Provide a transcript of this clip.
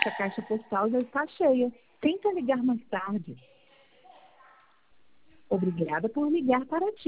Essa caixa postal já está cheia. Tenta ligar mais tarde. Obrigada por ligar para ti.